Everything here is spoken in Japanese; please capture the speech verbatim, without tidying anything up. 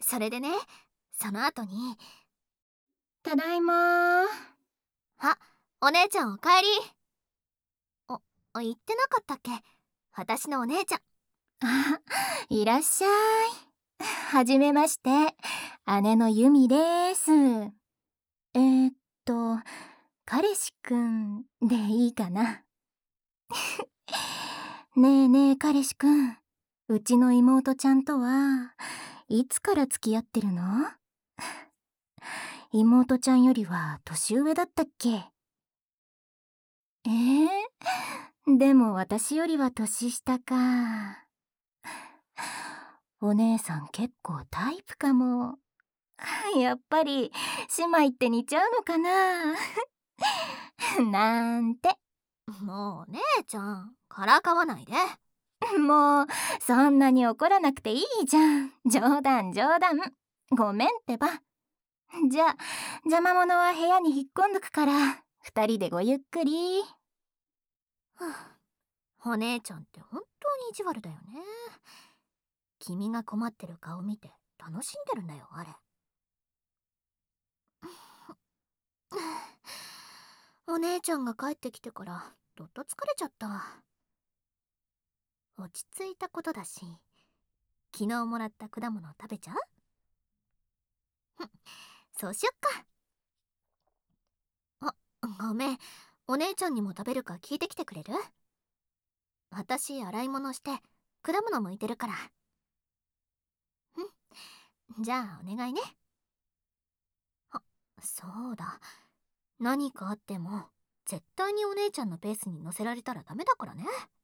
それでね、その後に。 ただいまー。 あ、お姉ちゃんおかえり。あ、言ってなかったっけ、私のお姉ちゃん。 あ、いらっしゃい。はじめまして、姉のユミです。えー、っと、彼氏くんでいいかな。ねえねえ彼氏くん、うちの妹ちゃんとはいつから付き合ってるの？妹ちゃんよりは年上だったっけ？えー、でも私よりは年下か。お姉さん結構タイプかも。やっぱり姉妹って似ちゃうのかな。なんて。 もう姉ちゃんからかわないで。 もうそんなに怒らなくていいじゃん。冗談冗談。ごめんってば。じゃあ邪魔者は部屋に引っ込んどくから二人でごゆっくり。 お姉ちゃんって本当に意地悪だよね。君が困ってる顔見て楽しんでるんだよあれ。お姉ちゃんが帰ってきてからどっと疲れちゃった。落ち着いたことだし、昨日もらった果物食べちゃう？そうしよっか。あ、ごめん、お姉ちゃんにも食べるか聞いてきてくれる？私洗い物して果物剥いてるから。うん、じゃあお願いね。あ、そうだ、何かあっても絶対にお姉ちゃんのペースに乗せられたらダメだからね。